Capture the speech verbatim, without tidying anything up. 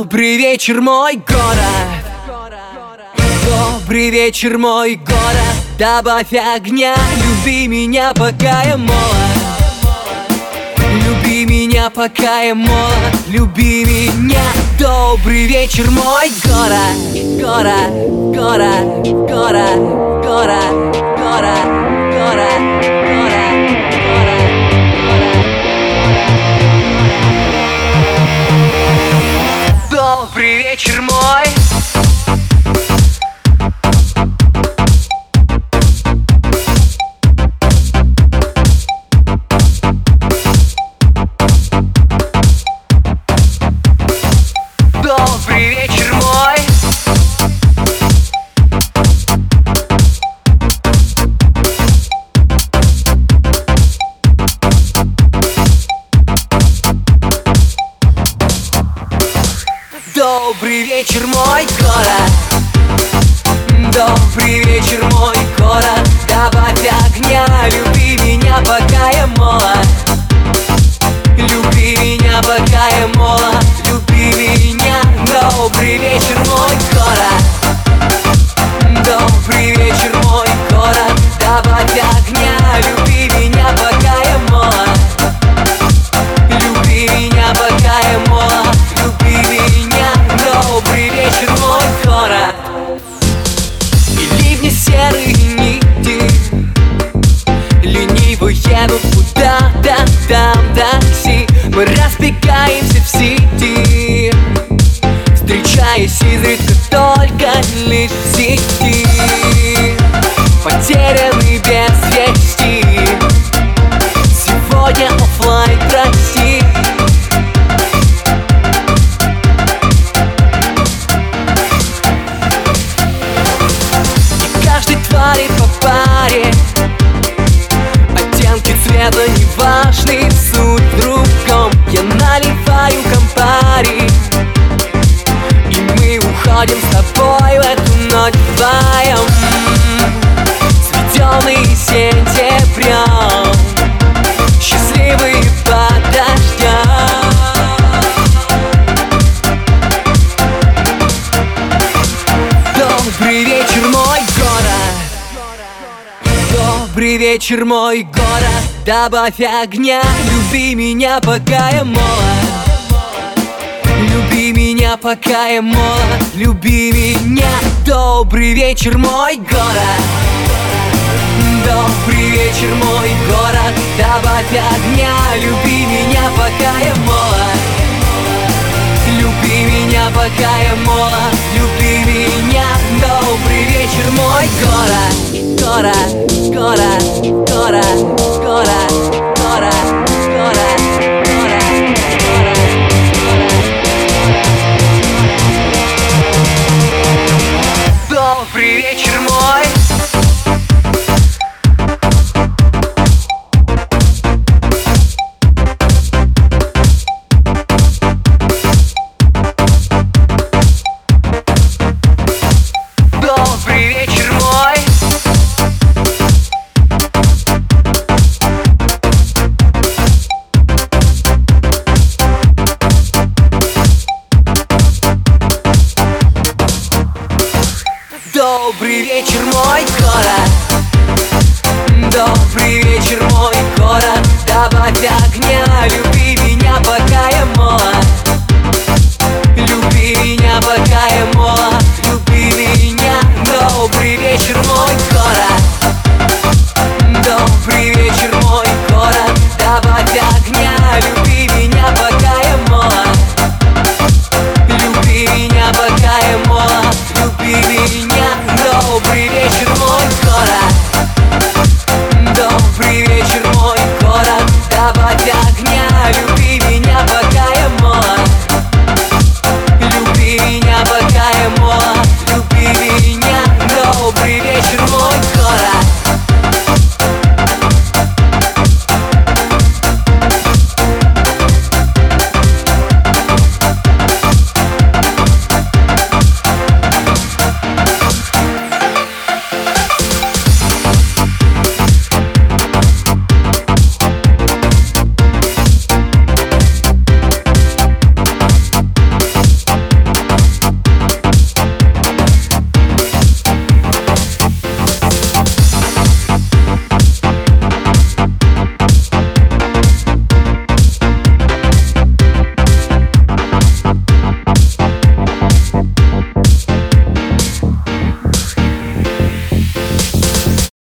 Добрый вечер, мой город. Добрый вечер, мой город. Добавь огня, люби меня, пока я молод. Люби меня, пока я молод. Люби меня. Добрый вечер, мой город. Город, город, город, город, город, город, город. Добрый вечер, мой. Добрый вечер, мой. Добрый вечер, мой город. Добрый вечер, мой город. Добавь огня, люби меня, пока я молод. Люби меня, пока я молод. Люби меня. Добрый вечер, мой город. Добрый вечер, мой город. Добавь огня, люби меня, пока я молод. Люби меня, пока я молод. Люби меня. Добрый вечер, мой город. И ливни серые нити лениво едут куда-то там такси. Мы разбегаемся в сети, встречаясь изредка только лишь в сети. Потеряны без вести. Сегодня оффлайн, прости. И каждой твари по паре. Оттенки цвета не важны, суть в другом. Я наливаю кампари, и мы уходим с тобой в эту ночь вдвоем, сведенные сентябрем, счастливые под дождем. Добрый вечер, мой город. Добрый вечер, мой город. Добавь огня, люби меня, пока я молод. Люби меня, пока я молод. Люби меня. Добрый вечер, мой город. Добрый вечер, мой город. Добавь огня, люби меня, пока я молод. Люби меня, пока я молод. Люби меня. Добрый вечер, мой город. Город, город, город, город, город, город, город, город. Добрый вечер, мой. Добрый вечер, мой. Добрый вечер, мой город. Добрый вечер, мой город. Добавь огня, люби меня, пока я молод.